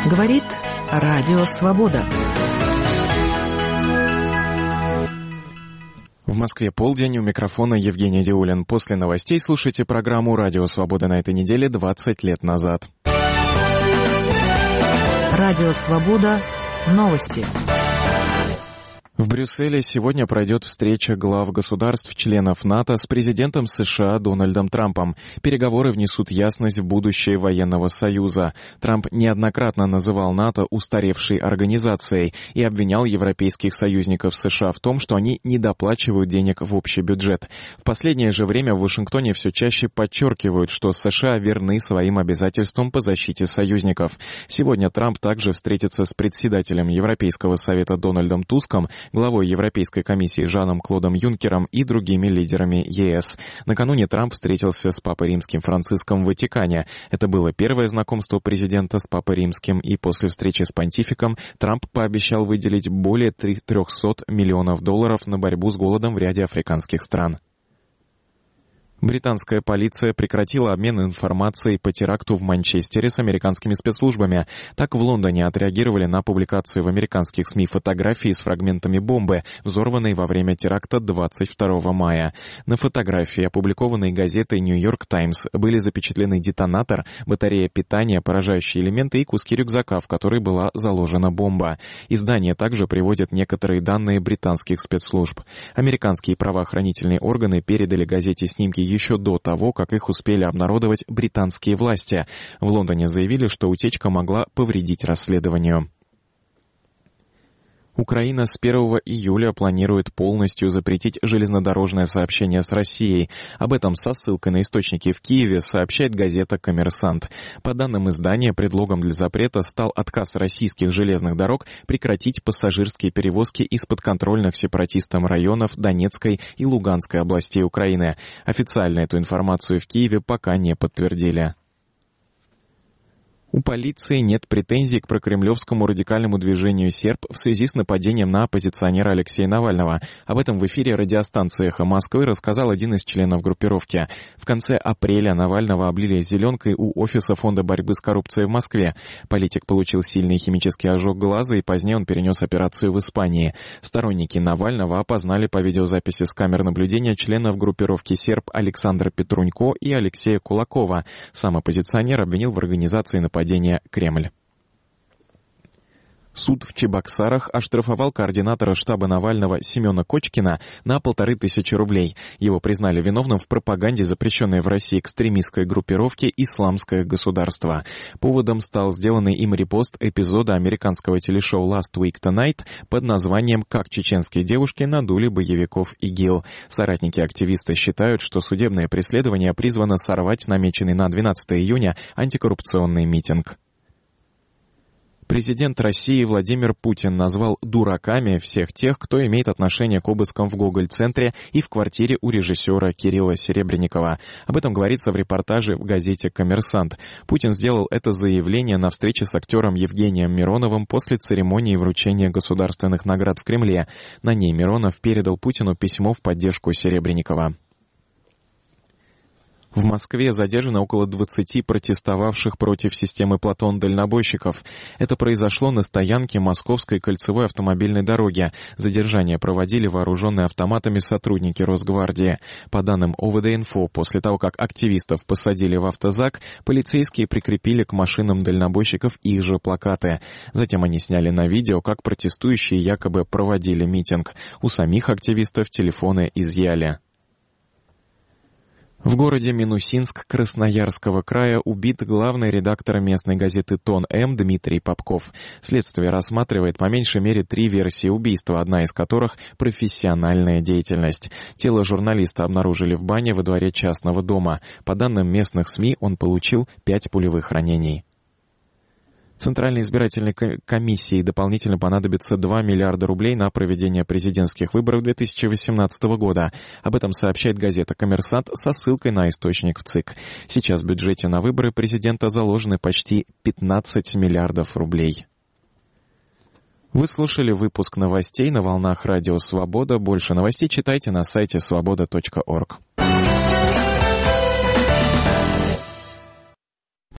Говорит Радио Свобода. В Москве полдень, у микрофона Евгений Диулин. После новостей слушайте программу «Радио Свобода» на этой неделе 20 лет назад. Радио Свобода. Новости. В Брюсселе сегодня пройдет встреча глав государств-членов НАТО с президентом США Дональдом Трампом. Переговоры внесут ясность в будущее военного союза. Трамп неоднократно называл НАТО устаревшей организацией и обвинял европейских союзников США в том, что они недоплачивают денег в общий бюджет. В последнее же время в Вашингтоне все чаще подчеркивают, что США верны своим обязательствам по защите союзников. Сегодня Трамп также встретится с председателем Европейского совета Дональдом Туском, главой Европейской комиссии Жаном-Клодом Юнкером и другими лидерами ЕС. Накануне Трамп встретился с Папой Римским Франциском в Ватикане. Это было первое знакомство президента с Папой Римским, и после встречи с понтификом Трамп пообещал выделить более 300 миллионов долларов на борьбу с голодом в ряде африканских стран. Британская полиция прекратила обмен информацией по теракту в Манчестере с американскими спецслужбами. Так в Лондоне отреагировали на публикацию в американских СМИ фотографии с фрагментами бомбы, взорванной во время теракта 22 мая. На фотографии, опубликованной газетой «Нью-Йорк Таймс», были запечатлены детонатор, батарея питания, поражающие элементы и куски рюкзака, в который была заложена бомба. Издание также приводит некоторые данные британских спецслужб. Американские правоохранительные органы передали газете снимки еще до того, как их успели обнародовать британские власти. В Лондоне заявили, что утечка могла повредить расследованию. Украина с 1 июля планирует полностью запретить железнодорожное сообщение с Россией. Об этом со ссылкой на источники в Киеве сообщает газета «Коммерсант». По данным издания, предлогом для запрета стал отказ российских железных дорог прекратить пассажирские перевозки из подконтрольных сепаратистам районов Донецкой и Луганской областей Украины. Официально эту информацию в Киеве пока не подтвердили. У полиции нет претензий к прокремлевскому радикальному движению «Серб» в связи с нападением на оппозиционера Алексея Навального. Об этом в эфире радиостанции «Эхо Москвы» рассказал один из членов группировки. В конце апреля Навального облили зеленкой у офиса Фонда борьбы с коррупцией в Москве. Политик получил сильный химический ожог глаза, и позднее он перенес операцию в Испании. Сторонники Навального опознали по видеозаписи с камер наблюдения членов группировки «Серб» Александра Петрунько и Алексея Кулакова. Сам оппозиционер обвинил в организации нападения Кремль. Суд в Чебоксарах оштрафовал координатора штаба Навального Семена Кочкина на 1500 рублей. Его признали виновным в пропаганде запрещенной в России экстремистской группировки «Исламское государство». Поводом стал сделанный им репост эпизода американского телешоу «Last Week Tonight» под названием «Как чеченские девушки надули боевиков ИГИЛ». Соратники активиста считают, что судебное преследование призвано сорвать намеченный на 12 июня антикоррупционный митинг. Президент России Владимир Путин назвал «дураками» всех тех, кто имеет отношение к обыскам в Гоголь-центре и в квартире у режиссера Кирилла Серебренникова. Об этом говорится в репортаже в газете «Коммерсант». Путин сделал это заявление на встрече с актером Евгением Мироновым после церемонии вручения государственных наград в Кремле. На ней Миронов передал Путину письмо в поддержку Серебренникова. В Москве задержано около 20 протестовавших против системы Платон-дальнобойщиков. Это произошло на стоянке Московской кольцевой автомобильной дороги. Задержание проводили вооруженные автоматами сотрудники Росгвардии. По данным ОВД-инфо, после того, как активистов посадили в автозак, полицейские прикрепили к машинам дальнобойщиков их же плакаты. Затем они сняли на видео, как протестующие якобы проводили митинг. У самих активистов телефоны изъяли. В городе Минусинск Красноярского края убит главный редактор местной газеты «Тон-М» Дмитрий Попков. Следствие рассматривает по меньшей мере 3 версии убийства, одна из которых — профессиональная деятельность. Тело журналиста обнаружили в бане во дворе частного дома. По данным местных СМИ, он получил 5 пулевых ранений. Центральной избирательной комиссии дополнительно понадобится 2 миллиарда рублей на проведение президентских выборов 2018 года. Об этом сообщает газета «Коммерсант» со ссылкой на источник в ЦИК. Сейчас в бюджете на выборы президента заложены почти 15 миллиардов рублей. Вы слушали выпуск новостей на волнах Радио Свобода. Больше новостей читайте на сайте svoboda.org.